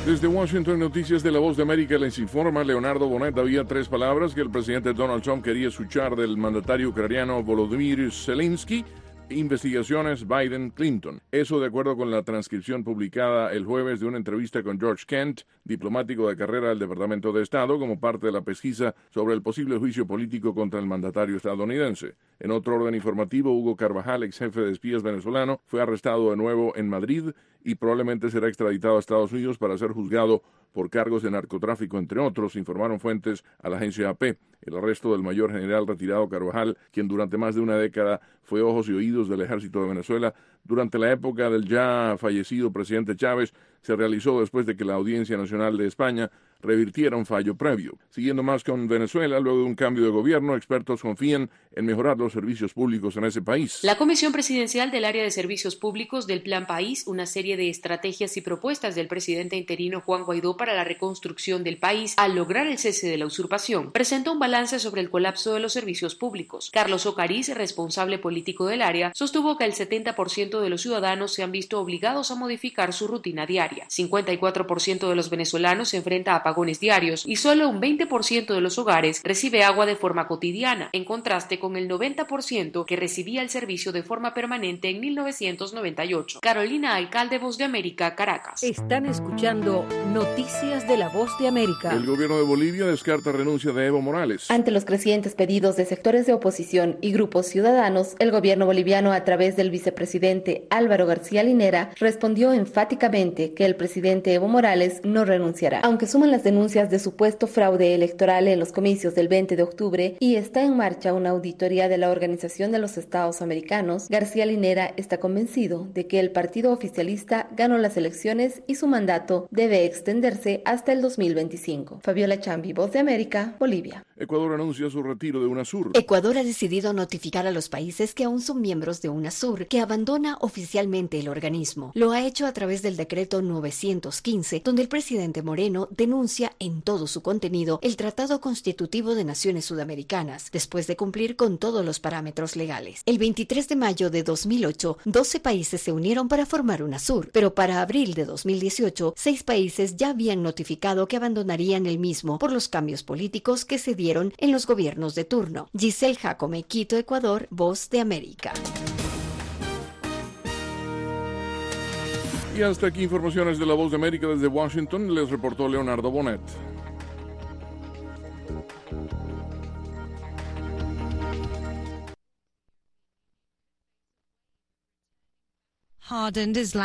Desde Washington, Noticias de la Voz de América les informa Leonardo Bonet. Había tres palabras que el presidente Donald Trump quería escuchar del mandatario ucraniano Volodymyr Zelensky: investigaciones Biden-Clinton. Eso de acuerdo con la transcripción publicada el jueves de una entrevista con George Kent, diplomático de carrera del Departamento de Estado, como parte de la pesquisa sobre el posible juicio político contra el mandatario estadounidense. En otro orden informativo, Hugo Carvajal, ex jefe de espías venezolano, fue arrestado de nuevo en Madrid y probablemente será extraditado a Estados Unidos para ser juzgado por cargos de narcotráfico, entre otros, informaron fuentes a la agencia AP. El arresto del mayor general retirado Carvajal, quien durante más de una década fue ojos y oídos del ejército de Venezuela, durante la época del ya fallecido presidente Chávez, se realizó después de que la Audiencia Nacional de España revirtiera un fallo previo. Siguiendo más con Venezuela, luego de un cambio de gobierno, expertos confían en mejorar los servicios públicos en ese país. La Comisión Presidencial del Área de Servicios Públicos del Plan País, una serie de estrategias y propuestas del presidente interino Juan Guaidó para la reconstrucción del país al lograr el cese de la usurpación, presenta un balance sobre el colapso de los servicios públicos. Carlos Ocariz, responsable político del área, sostuvo que el 70% de los ciudadanos se han visto obligados a modificar su rutina diaria. 54% de los venezolanos se enfrenta a apagones diarios y solo un 20% de los hogares recibe agua de forma cotidiana, en contraste con el 90% que recibía el servicio de forma permanente en 1998. Carolina Alcalde, Voz de América, Caracas. Están escuchando Noticias de la Voz de América. El gobierno de Bolivia descarta renuncia de Evo Morales. Ante los crecientes pedidos de sectores de oposición y grupos ciudadanos, el gobierno boliviano, a través del vicepresidente Álvaro García Linera, respondió enfáticamente que el presidente Evo Morales no renunciará. Aunque suman las denuncias de supuesto fraude electoral en los comicios del 20 de octubre y está en marcha una auditoría de la Organización de los Estados Americanos, García Linera está convencido de que el partido oficialista ganó las elecciones y su mandato debe extenderse hasta el 2025. Fabiola Chambi, Voz de América, Bolivia. Ecuador anuncia su retiro de UNASUR. Ecuador ha decidido notificar a los países que aún son miembros de UNASUR que abandona oficialmente el organismo. Lo ha hecho a través del decreto 915, donde el presidente Moreno denuncia en todo su contenido el Tratado Constitutivo de Naciones Sudamericanas, después de cumplir con todos los parámetros legales. El 23 de mayo de 2008, 12 países se unieron para formar UNASUR, pero para abril de 2018, 6 países ya habían notificado que abandonarían el mismo por los cambios políticos que se dieron en los gobiernos de turno. Giselle Jacome, Quito, Ecuador, Voz de América. Y hasta aquí informaciones de la Voz de América desde Washington, les reportó Leonardo Bonet. Hardened Islam